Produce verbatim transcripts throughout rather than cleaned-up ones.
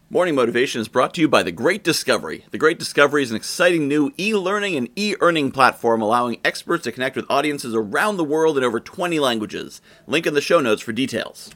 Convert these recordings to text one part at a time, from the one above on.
Morning Motivation is brought to you by The Great Discovery. The Great Discovery is an exciting new e-learning and e-earning platform allowing experts to connect with audiences around the world in over twenty languages. Link in the show notes for details.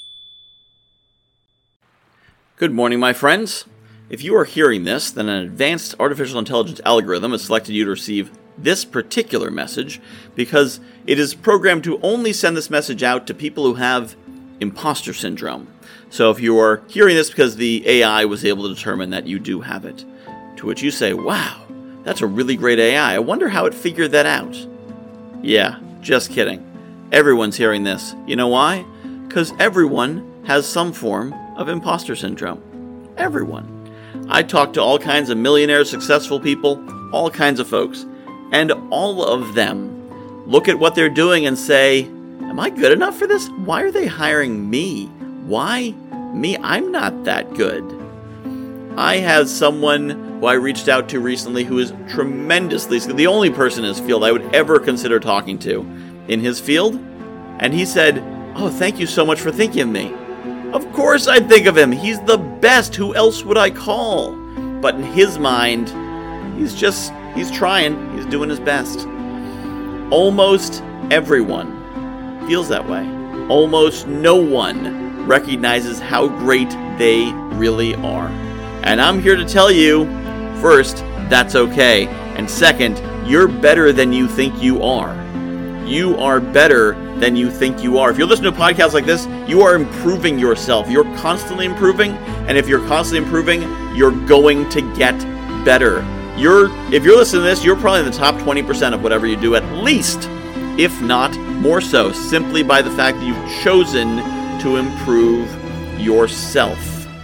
Good morning, my friends. If you are hearing this, then an advanced artificial intelligence algorithm has selected you to receive this particular message because it is programmed to only send this message out to people who have imposter syndrome. So if you are hearing this because the A I was able to determine that you do have it, to which you say, wow, that's a really great A I. I wonder how it figured that out. Yeah, just kidding. Everyone's hearing this. You know why? Because everyone has some form of imposter syndrome. Everyone. I talk to all kinds of millionaires, successful people, all kinds of folks, and all of them look at what they're doing and say, am I good enough for this? Why are they hiring me? Why me? I'm not that good. I have someone who I reached out to recently who is tremendously skilled, the only person in his field I would ever consider talking to in his field, and he said, oh, thank you so much for thinking of me. Of course I'd think of him. He's the best. Who else would I call? But in his mind, he's just, he's trying. He's doing his best. Almost everyone feels that way. Almost no one recognizes how great they really are. And I'm here to tell you, first, that's okay. And second, you're better than you think you are. You are better than you think you are. If you're listening to podcasts like this, you are improving yourself. You're constantly improving. And if you're constantly improving, you're going to get better. You're, if you're listening to this, you're probably in the top twenty percent of whatever you do, at least, if not more so, simply by the fact that you've chosen to improve yourself.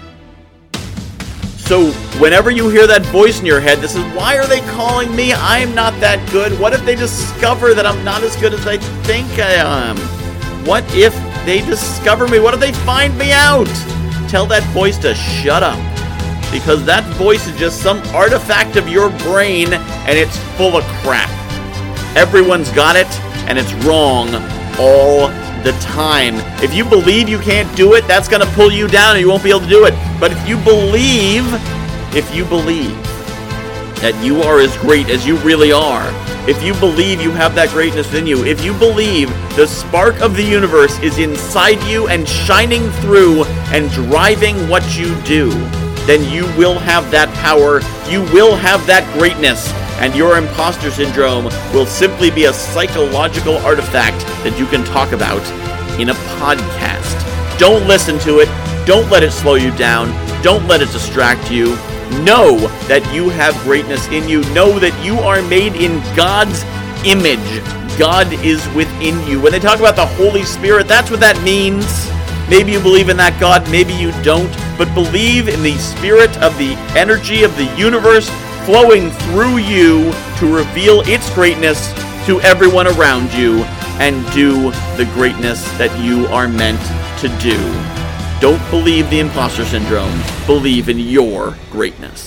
So whenever you hear that voice in your head that says, why are they calling me? I'm not that good. What if they discover that I'm not as good as I think I am? What if they discover me? What if they find me out? Tell that voice to shut up. Because that voice is just some artifact of your brain and it's full of crap. Everyone's got it and it's wrong all the time. If you believe you can't do it, that's going to pull you down and you won't be able to do it. But if you believe, if you believe that you are as great as you really are, if you believe you have that greatness within you, if you believe the spark of the universe is inside you and shining through and driving what you do, then you will have that power, you will have that greatness, and your imposter syndrome will simply be a psychological artifact that you can talk about in a podcast. Don't listen to it. Don't let it slow you down. Don't let it distract you. Know that you have greatness in you. Know that you are made in God's image. God is within you. When they talk about the Holy Spirit, that's what that means. Maybe you believe in that God, maybe you don't, but believe in the spirit of the energy of the universe flowing through you to reveal its greatness to everyone around you and do the greatness that you are meant to do. Don't believe the imposter syndrome. Believe in your greatness.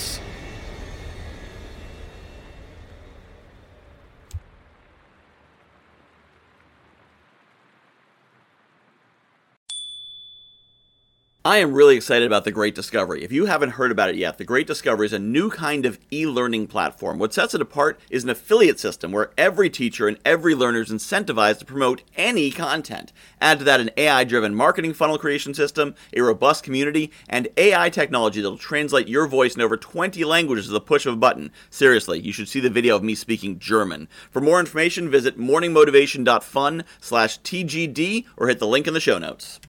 I am really excited about The Great Discovery. If you haven't heard about it yet, The Great Discovery is a new kind of e-learning platform. What sets it apart is an affiliate system where every teacher and every learner is incentivized to promote any content. Add to that an A I-driven marketing funnel creation system, a robust community, and A I technology that will translate your voice in over twenty languages with a push of a button. Seriously, you should see the video of me speaking German. For more information, visit morningmotivation.fun slash TGD or hit the link in the show notes.